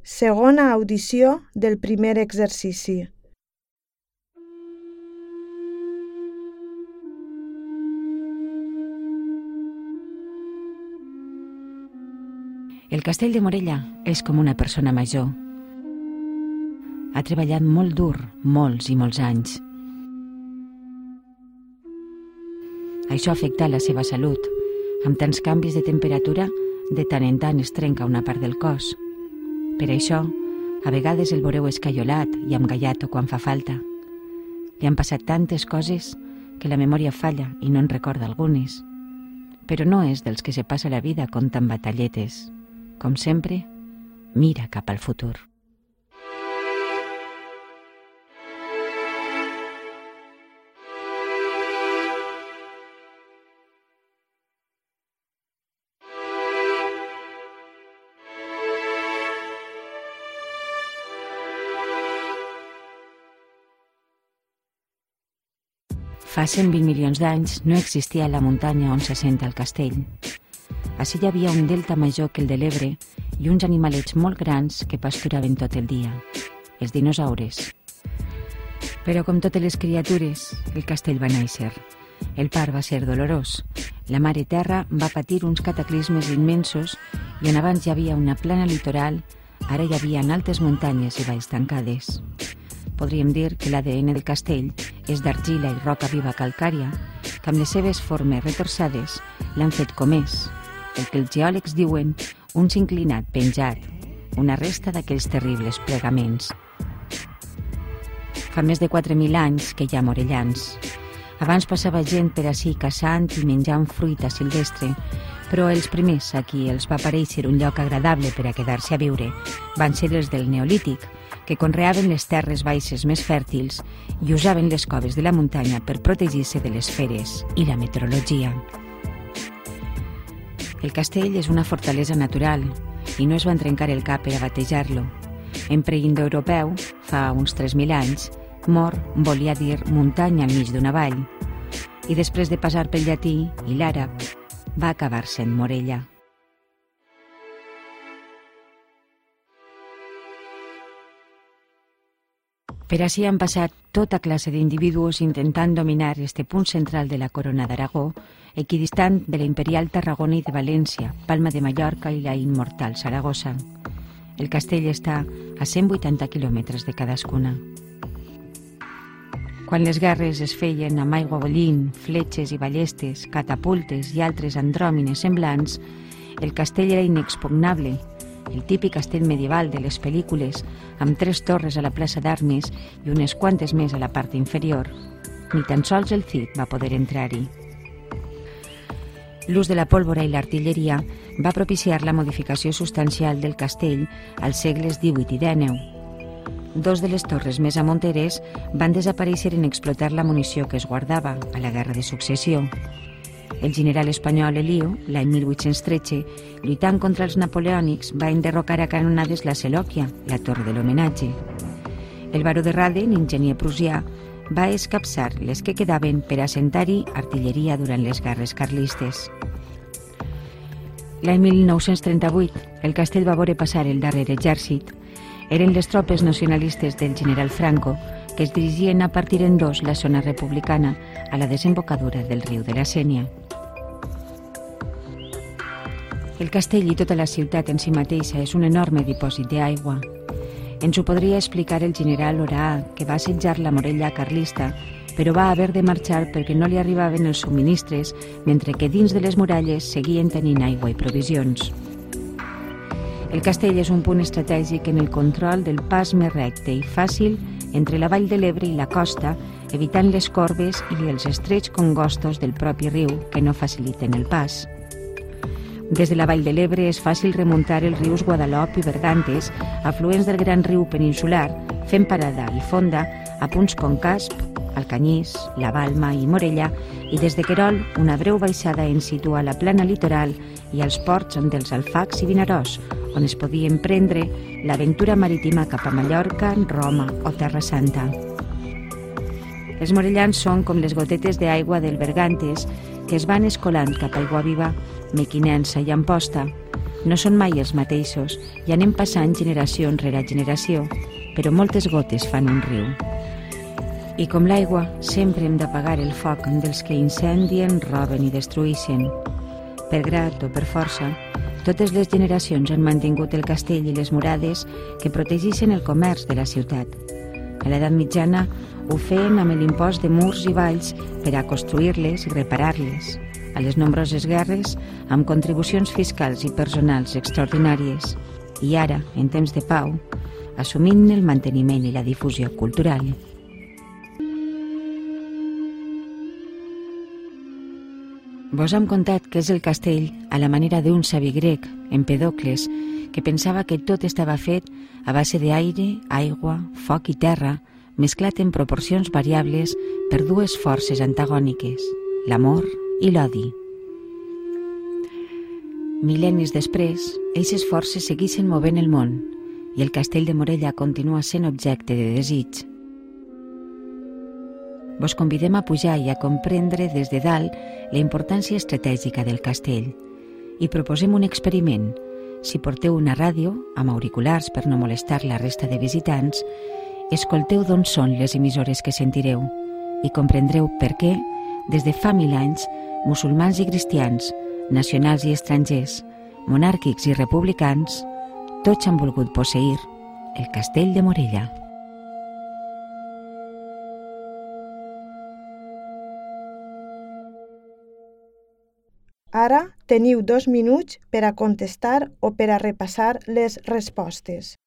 Segona audició del primer exercici. El castell de Morella és com una persona major. Ha treballat molt dur, molts i molts anys. Això ha afectat la seva salut. Amb tants canvis de temperatura, de tant en tant es trenca una part del cos. Per això, a vegades el veureu escaiolat i amb gaiato quan fa falta. Li han passat tantes coses que la memòria falla i no en recorda algunes. Però no és dels que se passa la vida contant batalletes. Com sempre, mira cap al futur. Fa 120 milions d'anys no existia la muntanya on s'assenta el castell. Ací hi havia un delta major que el de l'Ebre i uns animalets molt grans que pasturaven tot el dia, els dinosaures. Però com totes les criatures, el castell va néixer. El part va ser dolorós. La mare terra va patir uns cataclismes immensos i on abans hi havia una plana litoral, ara hi havia altes muntanyes i valls tancades. Podríem dir que l'ADN del castell és d'argila i roca viva calcària, que amb les seves formes retorçades l'han fet com és, el que els geòlegs diuen un inclinat penjat, una resta d'aquells terribles plegaments. Fa més de 4.000 anys que hi ha morellans. Abans passava gent per ací caçant i menjant fruita silvestre, però els primers a qui els va parèixer un lloc agradable per a quedar-se a viure van ser els del Neolític, que conreaven les terres baixes més fèrtils i usaven les coves de la muntanya per protegir-se de les feres i la meteorologia. El castell és una fortalesa natural i no es van trencar el cap per a batejar-lo. En preindoeuropeu, fa uns 3.000 anys, Mor volia dir muntanya al mig d'una vall i després de passar pel llatí i l'àrab va acabar sent Morella. Per ací han passat tota classe d'individus intentant dominar este punt central de la corona d'Aragó, equidistant de la imperial Tarragona i de València, Palma de Mallorca i la immortal Saragossa. El castell està a 180 quilòmetres de cadascuna. Quan les guerres es feien amb aigua bullint, fletxes i ballestes, catapultes i altres andròmines semblants, el castell era inexpugnable, el típic castell medieval de les pel·lícules, amb 3 torres a la plaça d'Armes i unes quantes més a la part inferior. Ni tan sols el Cid va poder entrar-hi. L'ús de la pólvora i l'artilleria va propiciar la modificació substancial del castell als segles XVIII i XIX. 2 de les torres més amunteres van desaparèixer en explotar la munició que es guardava a la Guerra de Successió. El general espanyol Elío, l'any 1813, lluitant contra els napoleònics, va enderrocar a canonades la Selòquia, la torre de l'homenatge. El baró de Raden, enginyer prussià, va escapçar les que quedaven per assentar-hi artilleria durant les guerres carlistes. L'any 1938, el castell va veure passar el darrer exèrcit. Eren les tropes nacionalistes del general Franco que es dirigien a partir en 2 la zona republicana a la desembocadura del riu de la Sénia. El castell i tota la ciutat en si mateixa és un enorme dipòsit d'aigua. Ens ho podria explicar el general Orà, que va assetjar la Morella carlista, però va haver de marxar perquè no li arribaven els subministres, mentre que dins de les muralles seguien tenint aigua i provisions. El castell és un punt estratègic en el control del pas més recte i fàcil entre la vall de l'Ebre i la costa, evitant les corbes i els estrets congostos del propi riu que no faciliten el pas. Des de la vall de l'Ebre és fàcil remuntar els rius Guadalop i Bergantes, afluents del gran riu peninsular, fent parada i fonda a punts com Casp, Alcanyís, La Balma i Morella, i des de Querol una breu baixada en situa la plana litoral i els ports dels Alfacs i Vinaròs, on es podia emprendre l'aventura marítima cap a Mallorca, Roma o Terra Santa. Els morellans són com les gotetes d'aigua del Bergantes que es van escolant cap a Aiguaviva, Mequinensa i Amposta, No són mai els mateixos i anem passant generació rere generació, però moltes gotes fan un riu. I com l'aigua, sempre hem d'apagar el foc dels que incendien, roben i destruïxen. Per grat o per força, totes les generacions han mantingut el castell i les murades que protegixen el comerç de la ciutat. A l'edat mitjana ho feien amb l'impost de murs i valls per a construir-les i reparar-les. A les nombroses guerres, amb contribucions fiscals i personals extraordinàries. I ara, en temps de pau, assumint el manteniment i la difusió cultural. Vos hem contat que és el castell a la manera d'un savi grec, Empedocles, que pensava que tot estava fet a base d'aire, aigua, foc i terra, mesclat en proporcions variables per dues forces antagòniques, l'amor i l'odi. Mil·lennis després, eixes forces segueixen movent el món i el castell de Morella continua sent objecte de desig. Vos convidem a pujar i a comprendre des de dalt la importància estratègica del castell i proposem un experiment. Si porteu una ràdio, amb auriculars per no molestar la resta de visitants, escolteu d'on són les emissores que sentireu i comprendreu per què, des de fa 1000 anys, musulmans i cristians, nacionals i estrangers, monàrquics i republicans, tots han volgut posseir el castell de Morella. Ara teniu 2 minuts per a contestar o per a repassar les respostes.